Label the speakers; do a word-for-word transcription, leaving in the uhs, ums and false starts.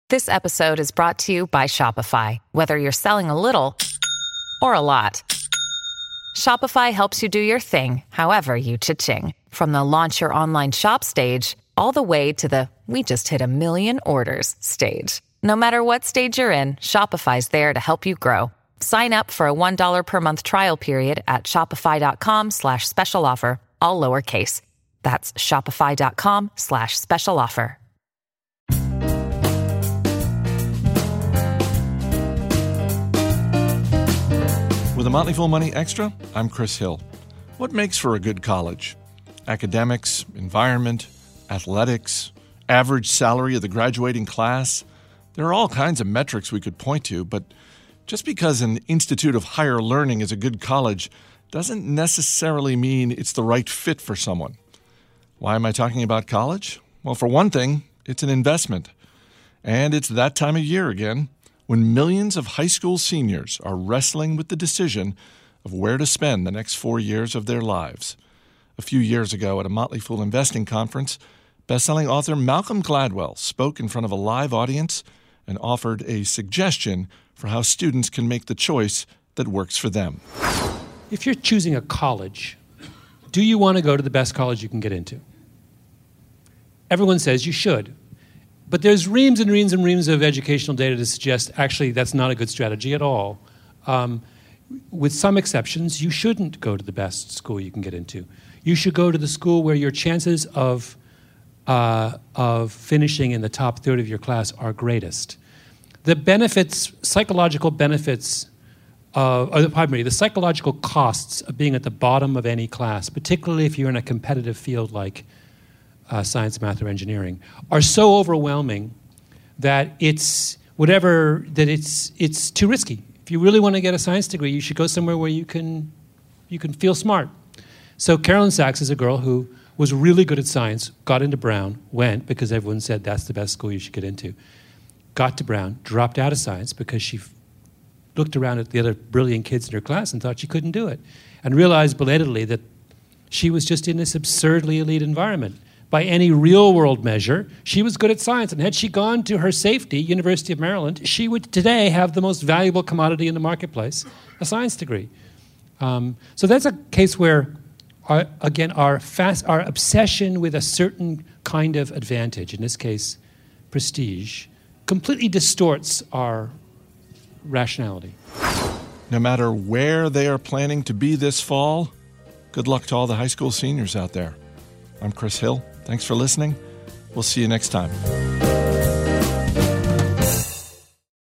Speaker 1: This episode is brought to you by Shopify. Whether you're selling a little or a lot, Shopify helps you do your thing, however you cha-ching. From the launch your online shop stage, all the way to the we just hit a million orders stage. No matter what stage you're in, Shopify's there to help you grow. Sign up for a one dollar per month trial period at shopify.com slash special offer, all lowercase. That's shopify.com slash special offer.
Speaker 2: With a Motley Fool Money Extra, I'm Chris Hill. What makes for a good college? Academics, environment, athletics, average salary of the graduating class. There are all kinds of metrics we could point to, but just because an institute of higher learning is a good college doesn't necessarily mean it's the right fit for someone. Why am I talking about college? Well, for one thing, it's an investment. And it's that time of year again when millions of high school seniors are wrestling with the decision of where to spend the next four years of their lives. A few years ago at a Motley Fool investing conference, best-selling author Malcolm Gladwell spoke in front of a live audience and offered a suggestion for how students can make the choice that works for them.
Speaker 3: If you're choosing a college, do you want to go to the best college you can get into? Everyone says you should. But there's reams and reams and reams of educational data to suggest actually that's not a good strategy at all. Um, with some exceptions, you shouldn't go to the best school you can get into. You should go to the school where your chances of uh, of finishing in the top third of your class are greatest. The benefits, psychological benefits, uh, or pardon me, the psychological costs of being at the bottom of any class, particularly if you're in a competitive field like uh, science, math, or engineering, are so overwhelming that it's whatever that it's it's too risky. If you really want to get a science degree, you should go somewhere where you can you can feel smart. So Carolyn Sachs is a girl who was really good at science, got into Brown, went because everyone said that's the best school you should get into. Got to Brown, dropped out of science because she f- looked around at the other brilliant kids in her class and thought she couldn't do it, and realized belatedly that she was just in this absurdly elite environment. By any real-world measure, she was good at science, and had she gone to her safety, University of Maryland, she would today have the most valuable commodity in the marketplace, a science degree. Um, so that's a case where, our, again, our fast, our obsession with a certain kind of advantage, in this case, prestige, completely distorts our rationality.
Speaker 2: No matter where they are planning to be this fall, good luck to all the high school seniors out there. I'm Chris Hill. Thanks for listening. We'll see you next time.